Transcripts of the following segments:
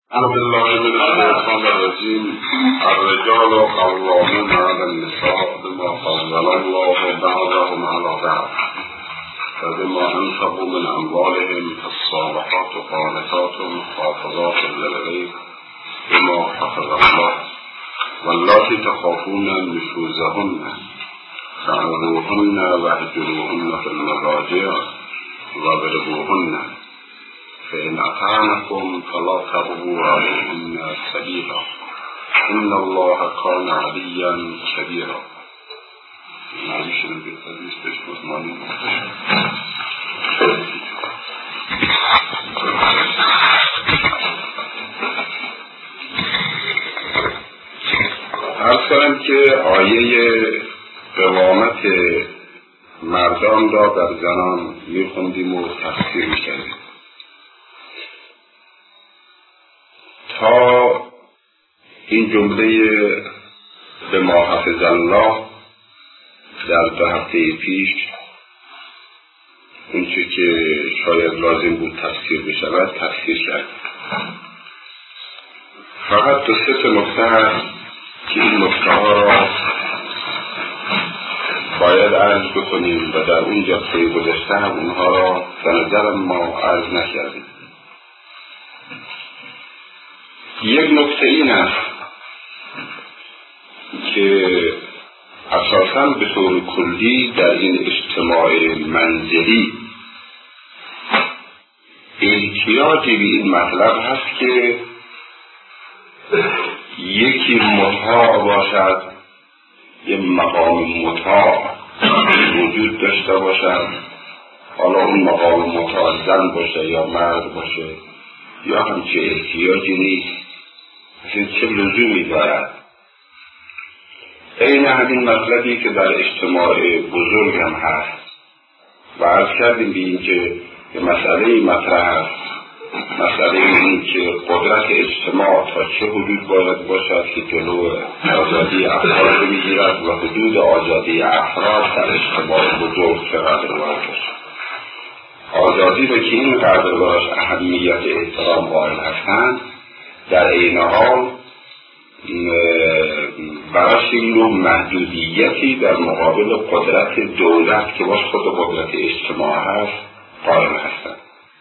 أعوذ بالله من الشيطان الرجيم. الرجال قوامون على النساء بما فضل الله بعضهم على بعض وبما أنفقوا من أموالهم فالصالحات قانتات حافظات للغيب بما حفظ الله واللاتي تخافون نشوزهن فعظوهن واهجروهن في المضاجع واضربوهن فإن أطعنكم فلا تبغوا عليهن سبيلا إن الله كان عليا كبيرا. عرض کنم که آیه قوامت مردان را در زنان میخوندیم و تفسیر میکردیم تا این جمله به ما حفظ الله در 2 هفته پیش اونچه که شاید لازم بود تفسیر بشود تفسیر کرد. فقط 2-3 نکته هست که این نکته ها را باید عرض بکنیم و در اون جلسه گذشته هم اونها را به نظر ما عرض نکردیم. یک نکته این است که اساساً به طور کلی در این اجتماع منزلی احتیاجی به این مطلب هست که یکی مطاع باشد، یک مقام مطاع وجود داشته باشد، حالا اون مقام مطاع زن باشه یا مرد باشه یا همچه احتیاجی نیست، اصلا چه لزومی دارد. این همین مطلبی که در اجتماع بزرگ هم هست و عرض کردیم به این که مسئله مطرح است، مسئله این که قدرت اجتماع تا چه حدود باید باشد که جلو آزادی افراد بگیرد و حدود آزادی افراد در اجتماع بزرگ چقدر باید باشد. آزادی رو که این قدر براش اهمیت احترام قائل هستند، در این حال براش این نوع محدودیتی در مقابل قدرت دولت که باش خود قدرت اجتماع هست قائل هستند.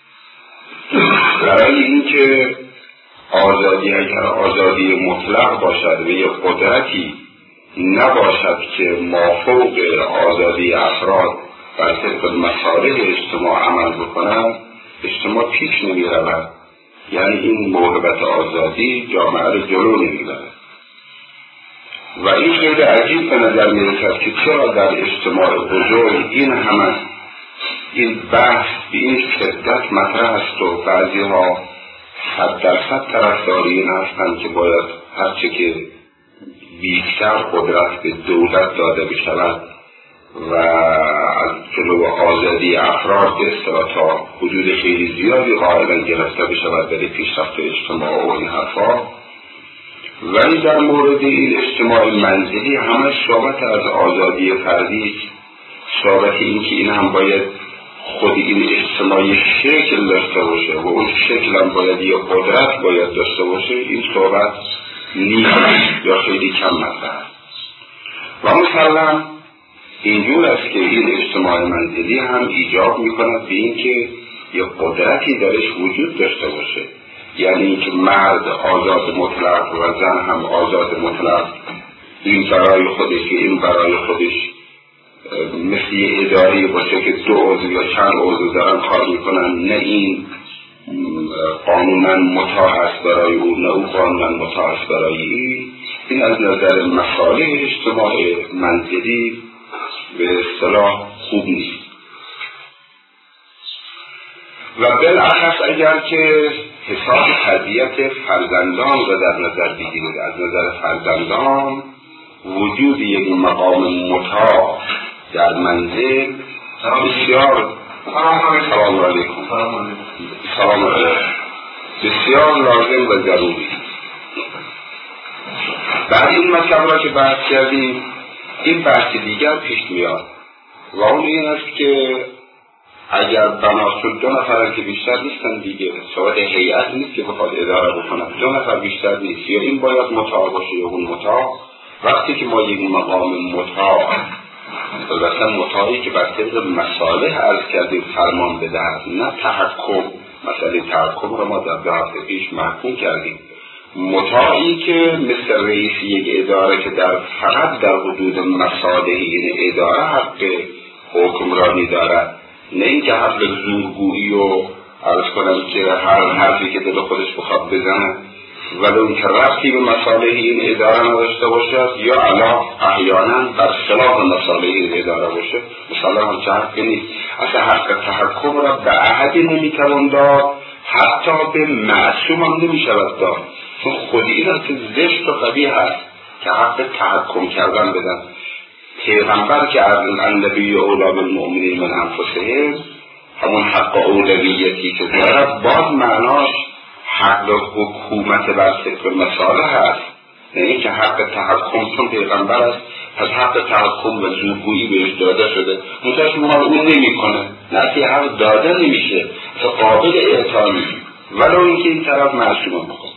برای اینکه آزادی اگر آزادی مطلق باشد و یک قدرتی نباشد که مافوق آزادی افراد بر طبق مصالح اجتماع عمل بکنند، اجتماع پیش نمی رود. یعنی این موهبت آزادی جامعه را جلو نمی برد. و این خیلی عجیب به نظر می رسد که چرا در اجتماع بزرگ این همه این بحث به این شدت مطرح است و بعضی ها 100% طرفدار این هستند که باید هرچه که بیشتر قدرت به دولت داده بشود و از جلو آزادی افراد به اصطلاح تا حدود خیلی زیادی قائلا گرفته بشود برای پیشرفت اجتماع و این حرفا. ولی در مورد این اجتماع منزلی همه صحبت از آزادی فردی، صحبت این که این هم باید خود این اجتماعی شکل داشته باشه و اون شکل هم باید یه قدرت باید داشته باشه، این صحبت نیست یا خیلی کم مطرح و مسلم اینجور است که این اجتماع منزلی هم ایجاب میکند به این که یه قدرتی درش وجود داشته باشه. یعنی اینکه مرد آزاد مطلق و زن هم آزاد مطلق، این برای خودش و این برای خودش، مثل یه اداری باشه که 2 عضو یا چند عضو دارن کار میکنن، نه این قانونا مطاع است برای او نه او قانونا مطاع است برای این از نظر مصالح اجتماع منزلی به اصطلاح خوب نیست. و بالاخص اگر که حساب تربیت فرزندان را در نظر بگیرید، از نظر فرزندان وجود یک مقام مطاع در منزل بسیار سلام علیکم بسیار لازم و ضروری. بعد این مطلب را که بحث کردیم، این بحث دیگر پیش میاد و اون این است که اگر بنا شد 2 نفر که بیشتر نیستن دیگه، صورت هیئت نیست که بخواد اداره بکنه، 2 نفر بیشتر نیست، یا این باید مطاع باشه یا اون مطاع. وقتی که ما یک مقام مطاع، البته مطاعی که بر طبق مصالح عرض کردیم فرمان بدهد، نه تحکم، مسئله تحکم رو ما در 2 هفته پیش محکوم کردیم، مطاعی که مثل رئیس یک اداره که فقط در حدود مصالح این اداره حق حکمرانی دارد، نه اینکه حق زورگویی و عرض کنم که هر حرفی که دل خودش بخواد بزنه ولی اون که ربطی به مصالح این اداره نداشته باشد یا علا احیانا بر خلاف مصالح این اداره باشه، مثلا هم حقی نیست. اصلا حق تحکم را به احدی نمیتوان داد، حتی به معصوم هم نمیشود داد، چون خود این را که زشت و قبیح هست که حق تحکم کردن بدن. پیغمبر که النبی اولی بالمؤمنین من انفسهم، همون حق اولویتی که دارد، باز معناش حق حکومت بر طبق مصالح هست، نه اینکه حق تحکم، چون پیغمبر است پس حق تحکم و زورگویی بهش داده شده، منتهاش مال اون نمی کنه، نه که حق داده نمیشه، اصلا قابل اعطا نیست، ولو اینکه این طرف معصوم بکنه.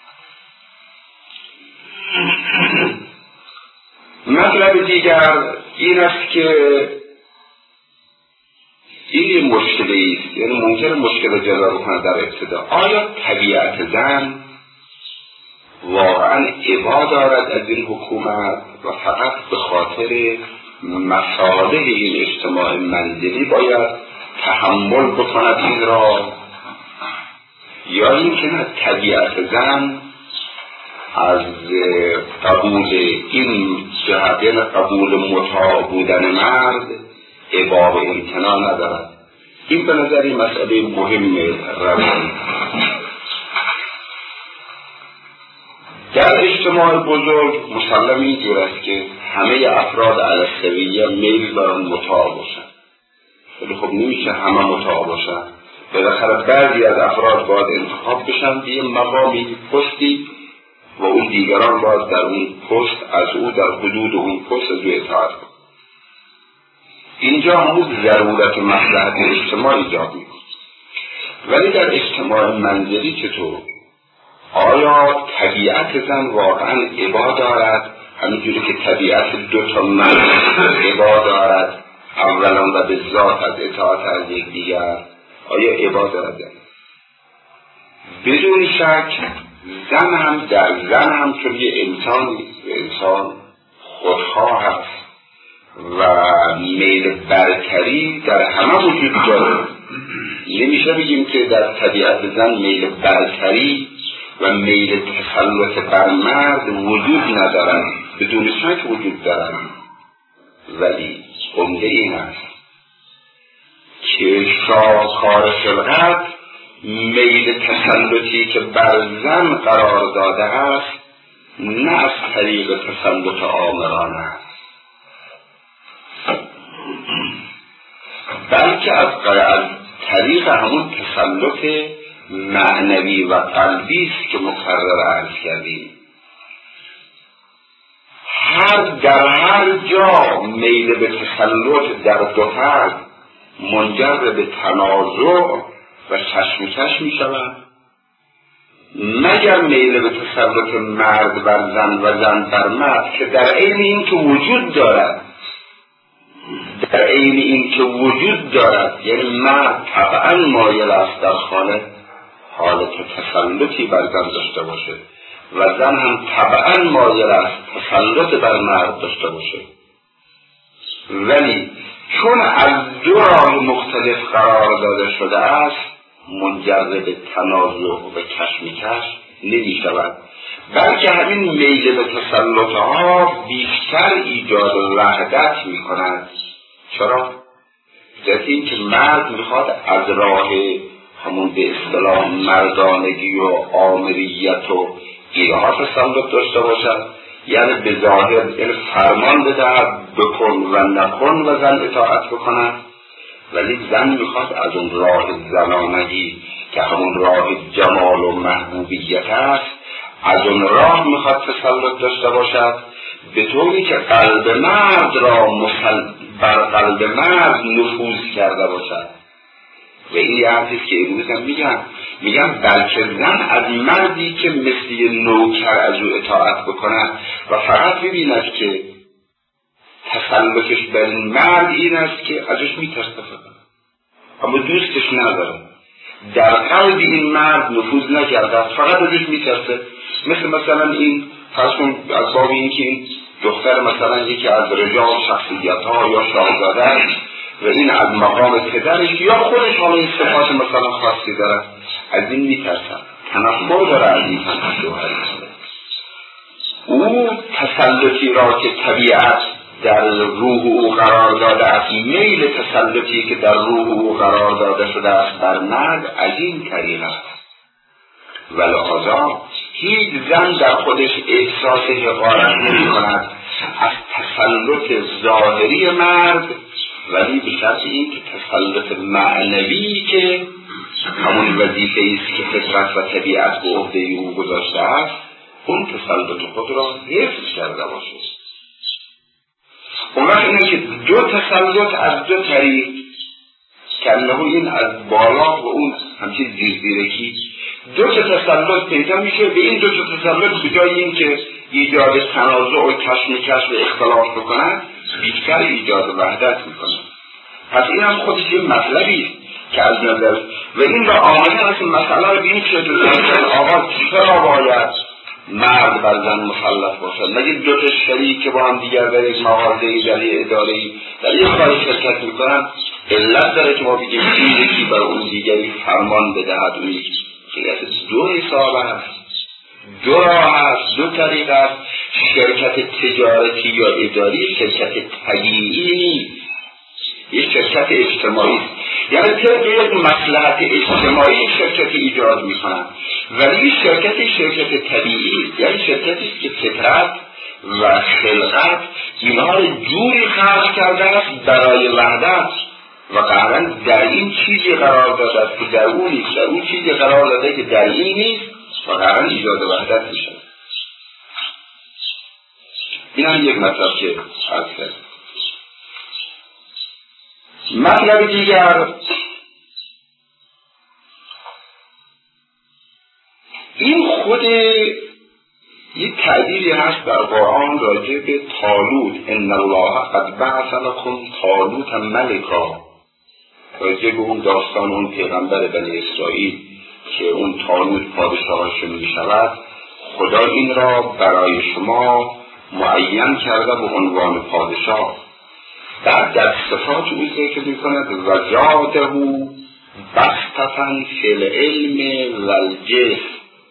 مطلب دیگر این است که این مشکلی است، یعنی ممکن مشکل جدا بکنه در ابتدا. آیا طبیعت زن واقعا ابا دارد از این حکومت و فقط به خاطر مصالح این اجتماع منزلی باید تحمل بکند این را، یا اینکه نه، طبیعت زن از قبول این جهت، یعنی قبول مطاع بودن مرد، ابا و امتناع ندارد. این به نظری مسئله مهم روانی. در اجتماع بزرگ مسلم اینجور است که همه افراد علی‌السویه میل دارن مطاع باشن، ولی خب نمیشه همه مطاع باشن، بالاخره بعضی از افراد باید انتخاب بشن به مقامی پستی و اون دیگران باید در اون پست از او در حدود اون پست از او اطاعت کنند. اینجا همون ضرورت مصلحت اجتماع ایجاد می‌کند. ولی در اجتماع منزلی چطور؟ آیا طبیعت زن واقعا ابا دارد؟ همینجوری که طبیعت 2 مرد ابا دارد، اولا و به ذات از اطاعت از یکدیگر، آیا ابا دارد؟ بدون شک زن هم چون یه انسان خودخواه هست و میل برتری در همه وجود داره. نمیشه بگیم که در طبیعت زن میل برتری و میل تسلط بر مرد وجود ندارن، بدون شک وجود دارن، ولی عمده این است که شاهکار خلقت میل تسلطی که بر زن قرار داده است نه از طریق تسلط آمرانه است، بلکه از طریق همون تسلط معنوی و قلبی است که مکرر عرض کردیم. در هر جا میل به تسلط در 2 فرد منجر به تنازع و کشمکش می شود، مگر میل به تسلط مرد بر زن و زن بر مرد که در عین این که وجود دارد، یعنی مرد طبعا مایل است در خانه حالت تسلطی بر زن داشته باشه و زن هم طبعا مایل است تسلط بر مرد داشته باشه، ولی چون از 2 راه مختلف قرار داده شده است منجر به تنازع و کشمکش نمی شود، بلکه همین میل به تسلط ها بیشتر ایجاد وحدت می کند. چرا؟ جز این که مرد میخواد از راه همون به اصطلاح مردانگی و آمریت و اینها تسلط داشته باشد، یعنی به ظاهر یعنی فرمان بدهد بکن و نکن و زن اطاعت بکند، ولی زن میخواد از اون راه زنانگی که همون راه جمال و محبوبیت است، از اون راه میخواد تسلط داشته باشد، به طوری که قلب مرد را بر قلب مرد نفوذ کرده باشد. و این یه حرفیست که امروز هم میگم بلکه زن از مردی که مثل نوکر از او اطاعت بکند و فقط ببیند که تسلطش بر این مرد این است که ازش میترسه اما دوستش نداره، در قلب این مرد نفوذ نکرده، فقط ازش میترسه. مثلا این فرض کن از باب این که این دختر مثلا یکی از رجال شخصیت‌ها یا شاهزاده است و این از مقام پدرش یا خودش حالا این صفات مثلا خاصی داره، از این میترسن، تنفر داره از این شوهر. او تسلطی را که طبیعت در روح او قرار داده است، میل تسلطی که در روح او قرار داده شده است بر مرد، از این طریق است. ولهذا هیچ زن در خودش احساس حقارت نمی کند از تسلط ظاهری مرد، ولی به شرط این که تسلط معنوی که همون وظیفه است که فطرت و طبیعت به عهده او گذاشته است، اون تسلط خود را حفظ کرده باشد. اون وقت اینه که دو تسلط از دو طریق که انه این از بالا و اون همچین زیرزیرکی، دو تسلط پیدا میشه. به این دو تسلط بجای این که ایجاد تنازع و کشمکش و اختلاف بکنن، بیشتر ایجاد وحدت میکنن. پس این هم خودش یه مطلبی است که از نظر و این را آمده از مسئله رو بینید که آقا چرا باید مرد بر زن مسلط باشد؟ مگه دو تا شریک که با هم دیگر در یک مغازه‌ای، در یک اداره‌ای، در یک کاری شرکت میکنن، علت داره که ما بگیم یکی بر اون دیگری فرمان بدهد؟ اون یکی دو حساب است، دو راه است، دو طریق است. شرکت تجارتی یا اداری شرکت طبیعی نیست، یک شرکت اجتماعی است. یعنی طبق یک مصلحت اجتماعی شرکت ایجاد میکنن، ولی شرکت طبیعی است، یعنی شرکتی که فطرت و خلقت اینها رو جوری خلق کرده است برای وحدت و قرار در این چیزی قرار داده است که در اون نیست، در اون چیزی قرار داده که در این نیست و قرار ایجاد وحدت میشه. این هم یک مطلب که عرض کرد. مطلب دیگر، این خود یک تعبیری هست در قرآن راجع به طالوت، ان الله قد بعث لكم طالوت ملکا، راجع به اون داستان اون پیغمبر بنی اسرائیل که اون طالوت پادشاهشون می شود. خدا این را برای شما معین کرده به عنوان پادشاه. بعد در صفات او ذکر می کند و زاده بسطة فی العلم و الجسم،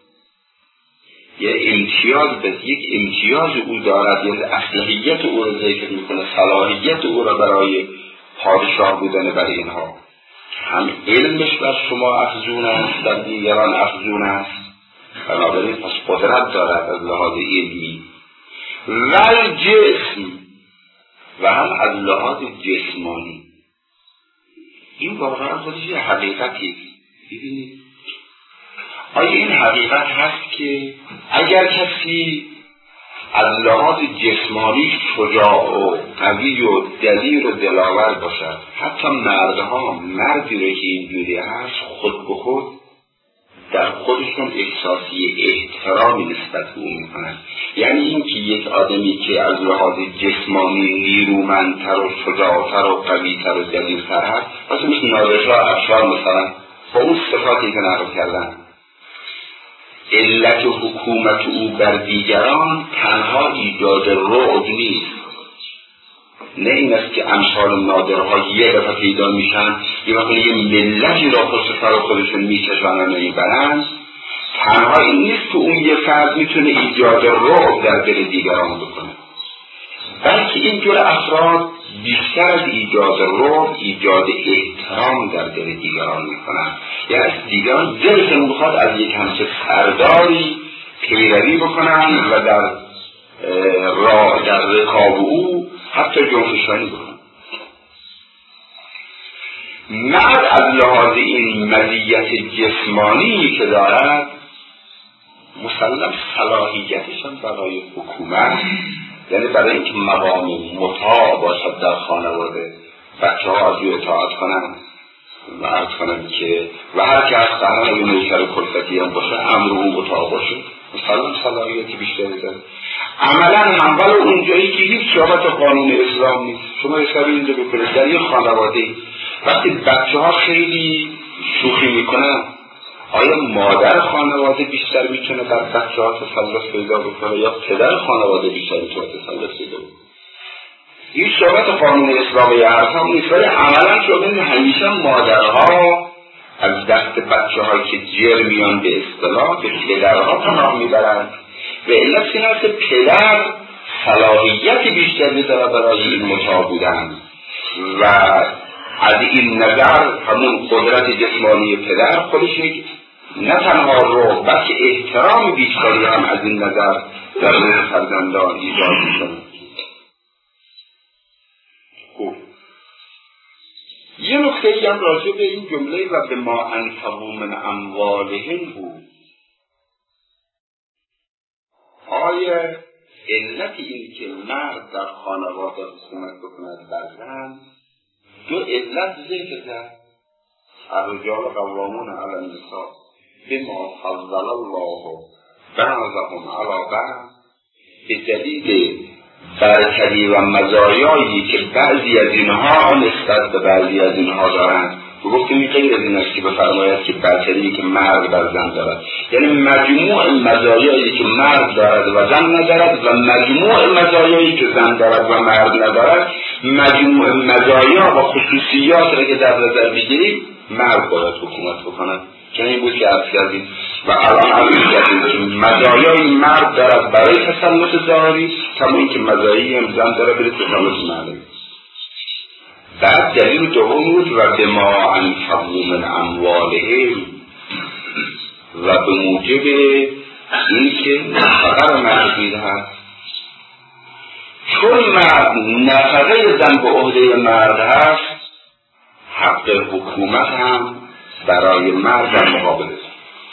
یک امتیاز او دارد، یک اصلاحیت او را ذکر می کند، صلاحیت او را برای پادشاه بودن بر اینها. هم علمش بر شما افزون است، در دیگران افزون است، بنابراین پس قدرت دارد از لحاظ علمی و الجسم و هم از لحاظ جسمانی. این واقعا خودش یه حقیقتی. ببینید آیا این حقیقت هست که اگر کسی از لحاظ جسمانی شجاع و قوی و دلیر و دلاور باشد، حتی مردی رو که اینجوری هست خود به خود در خودشون احساسی احترامی نسبت به اون میکنن. یعنی این که یک آدمی که از لحاظ جسمانی نیرومندتر و شجاعتر و قویتر و دلیرتر هست، مثل نادرشاه افشار مثلا با اون صفاتی که نقل کردن، علت و حکومت او بر دیگران تنها ایجاد رعب نیست. نه این است که امثال نادرها یه دفعه پیدا میشن یه وقت یه ملتی را پشت سر خودشون میکشونن و میبرن. تنها این نیست که اون یه فرد میتونه ایجاد رعب در دل دیگران بکنه، بلکه این جور افراد بیشتر از ایجاد رعب ایجاد احترام در دل دیگران میکنن. یعنی دیگران دلشون میخواد از یک همچه سرداری پیروی بکنن و در رکاب او حتی جنفشانی بکنن. مرد از لحاظ این مزیت جسمانی که دارد مسلم صلاحیتش هم برای حکومت، یعنی برای اینکه مقام مطاع باشد در خانواده، بچه ها از او اطاعت کنند و عرض کنم که و هر که از قرار اگه نوکر کلفتی هم باشه امر او مطاع باشه مثلا صلاحیتی بیشتری داره. عملا همول اونجایی که هیچ شابت قانون اسلام نیست. شما حساب اینجا بکنید در یه خانواده وقتی بچه ها خیلی شوخی میکنن آیا مادر خانواده بیشتر میتونه بر بچه ها تسلط پیدا بکنه یا پدر خانواده بیشتر میتونه تسلط پیدا بکنه؟ این شابت قانون اسلامی ارزام نیست، ولی عملا شده همیشه مادرها از دست بچه هایی که جر میان به اصطلاح به پدرها پناه میبرند و علت این است که پدر صلاحیت بیشتری داره برای این مطاع بودن و از این نظر همون قدرت جسمانی پدر خودش نه تنها رو بلکه احترام بیشتری هم از این نظر در روح فرزندان ایجاد میکنه. خوب یه نکته‌ای هم راجع به این جمله و به ما انفقوا من اموالهم بود. آیا علت این که مرد در خانواده حکومت بکند بر زن دو علت ذکر کرد. الرجال قوامون علی النساء بما فضل الله بعضهم علی بعض، به دلیل برتری و مزایایی که بعضی از اینها نسبت به بعضی از اینها دارند. و گفتیم این غیر از این است که بفرماید که برتری که مرد بر زن دارد، یعنی مجموع مزایایی که مرد دارد و زن ندارد و مجموع مزایایی که زن دارد و مرد ندارد، مجموع مزایا و خصوصیات را که در نظر بگیریم مرد باید حکومت بکند. چون این بود که عرض کردیم و الان عرض کردیم که مزایای مرد دارد برای تسلط ظاهری کما اینکه مزایایی هم زن دارد برای تسلط معنوی. بعد دلیل دوم بود و به ما انفقوا من اموالهم و به موجب این که نفقه را مرد میدهد. چون مرد نفقه زن به عهده مرد هست، حق حکومت هم برای مرد در مقابل است.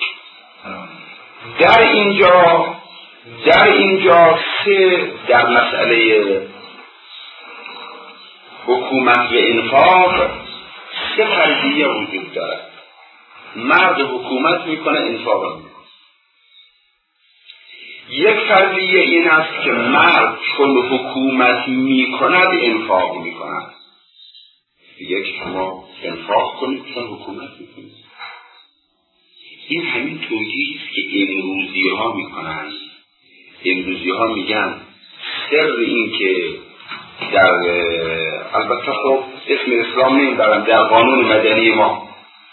در اینجا سه در مسئله حکومت و انفاق سه فرضیه وجود دارد. مرد حکومت میکنه، انفاق میکنه. یک فرضیه این است که مرد چون حکومت میکند انفاق میکند. یک شما انفاق کنید چون حکومت میکنید. این همین توجیهی است که امروزی ها میکنند. امروزی ها میگن سر این که در البته خب اسم اسلام نمیبرن، در قانون مدنی ما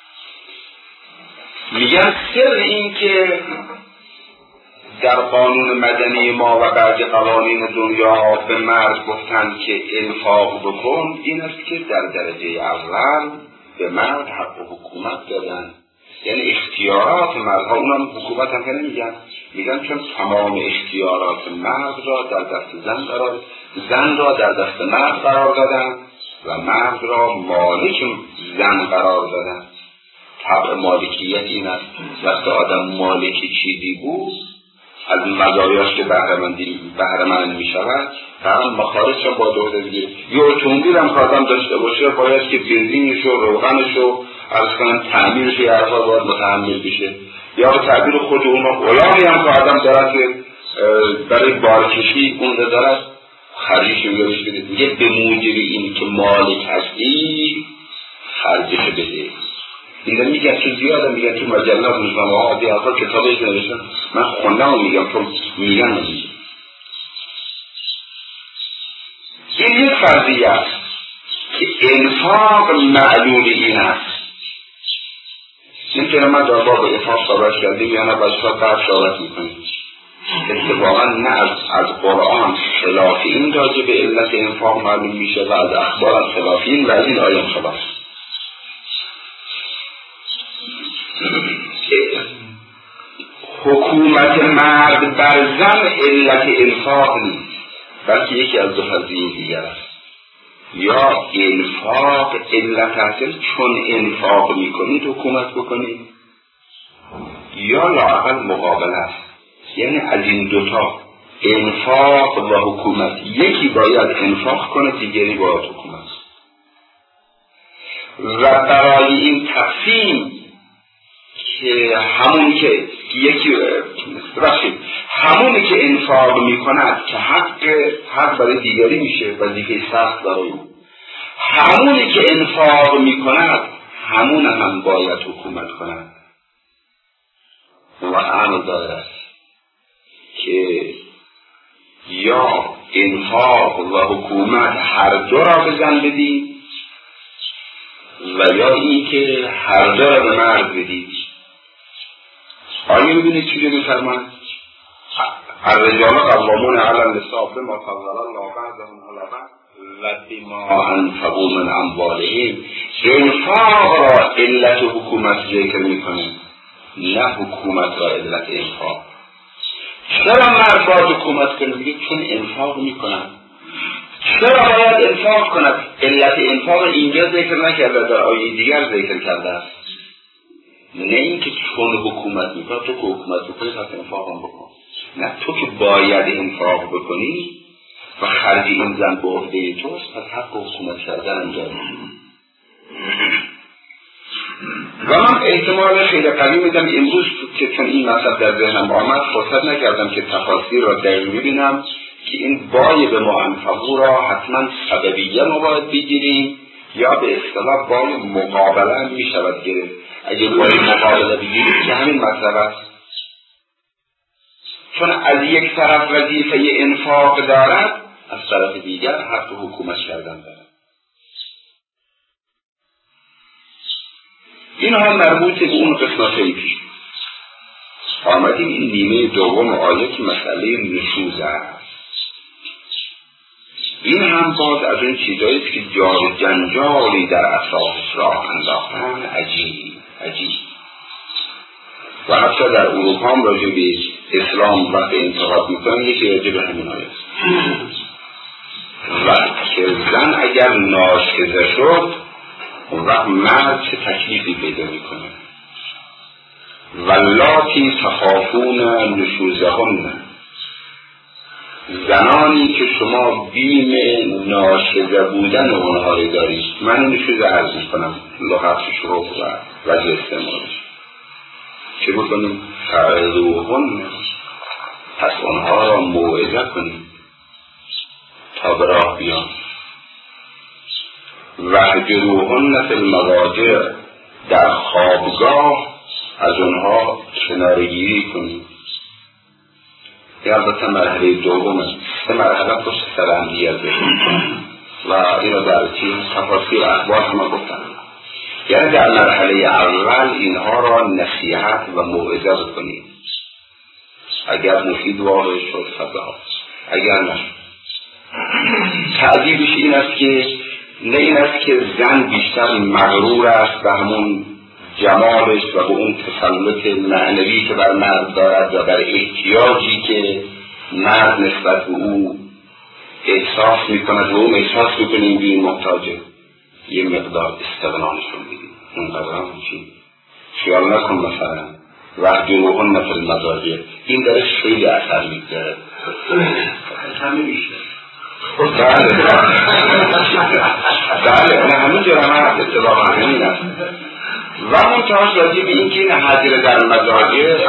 میگن سر این که در قانون مدنی ما و بعضی قوانین دنیا به مرد گفتن که انفاق بکن، این است که در درجه اول به مرد حق حکومت دادن. یعنی اختیارات مردها، اونم حکومت هم که نمیگن، میگن چون تمام اختیارات مرد را در دست زن را در دست مرد قرار دادن و مرد را مالک زن قرار دادن. طبع مالکیت این است وقتی آدم مالک چیزی بود از مزایاش که بهره‌مند می شود هم مخارجش با دوره دیگه. یه اتومبیل هم که آدم داشته باشه باید که بنزینش و روغنش و عرض کنم تعمیرش و هرها باید متحمل بشه. یا به تعبیر خود اون غلامی هم که آدم دارد که برای بارکشی اون رو دارد خرجش رو بشه بده. میگه به موجب این که مالک هستی خرجش بده. این میگن چون زیاده میگن تو مجلات روزنامه ها عادی ها کتابش نوشتن، من خوندم و میگم چون میگن نمیگن. این یک فرضیه است که انفاق معلول این است. این که من در باب انفاق صحبت کردیم یا نه بچه‌ها بعد صحبت میکنیم. اتفاقا نه از قرآن خلاف این راجع به علت انفاق معلوم میشه و از اخبار خلاف این و از این آیات خلاف. حکومت مرد بر زن علت انفاق نیست، بلکه یکی از دو فرضیه دیگر است. یا انفاق علت است چون انفاق میکنید حکومت بکنید، یا لااقل مقابل است. یعنی از این دوتا انفاق و حکومت یکی باید انفاق کنه دیگری باید حکومت. و برای این تقسیم که همونی که انفاق میکند که حق برای دیگری میشه، وظیفه سخت برای او. همونی که انفاق میکند همون هم باید حکومت کند و امر دارد که یا انفاق و حکومت هر دو را به زن بدید و یا این که هر دو را به مرد بدید. آیا می‌بینید چی می‌فرماید؟ الرجال قوامون علی النساء بما فضل الله بعضهم علی بعض و بما انفقوا من اموالهم. انفاق را علت حکومت ذکر میکنه، نه حکومت را علت انفاق. چرا مرد باید حکومت کنه؟ میگه چون انفاق میکنن. چرا باید انفاق کند؟ علت انفاق اینجا ذکر نکرده، در آیه دیگر ذکر کرده است. نه اینکه چون حکومت میکنه، تو که حکومت میکنی پس انفاق هم بکن. نه، تو که باید انفاق بکنی و خرج این زن به عهده توست، پس حق حکومت کردن انجام میدی. و من احتمال خیلی قوی میدم امروز که چون این مطلب در ذهنم آمد فرصت نکردم که تفاصیل را دقیق ببینم که این بای به ما انفقو را حتما سببیه ما باید بگیریم یا به اصطلاح بای مقابله هم میشود گرفت. اگه بای مقابله بگیریم که همین مطلب است، چون از یک طرف وظیفه انفاق دارد، از طرف دیگر حق حکومت کردن دارد. این ها مربوط به اون قسمت‌های پیش. آمدیم این نیمه دوم آیه که مسئله نشوز است. این هم باز از این چیزایی که جار جنجالی در اساس را انداختن عجیب. و حتی در اروپا هم راجع به اسلام وقت انتقاد میکنن یکی راجع به همین آیه است. و که زن اگر ناشزه شد اون وقت مرد چه تکلیفی پیدا میکنه. واللاتی تخافون نشوزهن، زنانی که شما بیم ناشزه بودن اونها رو دارید. من نشوزه عرض میکنم لغتش رو و وجه استعمالش چه بکنیم؟ فعظوهن، پس اونها را موعظه کنیم تا به راه بیان. وهجروهن فی المضاجع، در خوابگاه از اونها کنارگیری کنیم. این البته مرحله دومه، سه مرحله پشت سر هم دیگر بشیم و این را در تفاصیل اخبار هم گفتم. یعنی در مرحله اول اینها را نصیحت و موعظه بکنیم. اگر مفید واقع شد فضا، اگر نشد تعذیبش این است که نه این است که زن بیشتر مغرور است به همون جمالش و به اون تسلط معنوی که بر مرد دارد و بر احتیاجی که مرد نسبت به او احساس میکند و اون احساس میکنیم به این محتاجه، یه مقدار استغنانشون بدیم. اون قدرم چی؟ خیال نکن مثلا وهجروهن فی المضاجع، این درش خیلی اثر میگذاره. همه میشه بله نه همین جرمه اتباقا همین است. و منتهاش راجع به این که این هجر در مضاجع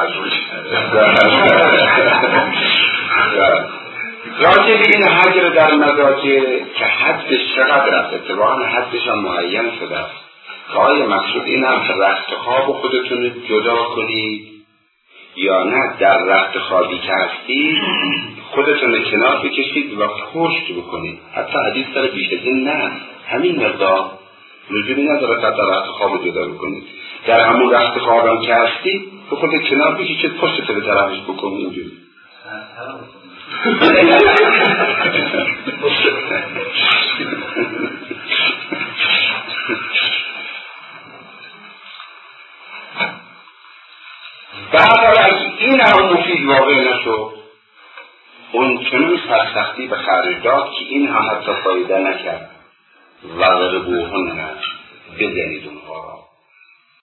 راجع به این هجر در مضاجع که حدش چقدر است، اتباقا حدش هم معین شده است. آیا مقصود این هم که رخت خواب خودتون جدا کنید یا نه در رخت خوابی که هستید خودتون کنار بکشید و پشت بکنید. حتی حدیث داره بیش از این نه، همین مقدار لزومی نداره که در رخت خواب جدا بکنید. در همون رخت خوابم که هستید به خود کنار بکشید، پشت به طرفش بکنید. اینجوری بعد از این هم مفید واقع نشد، اون چنون سرسختی به خرج داد که این هم حتی فایده نکرد. وضربوهن، بزنید اونها را.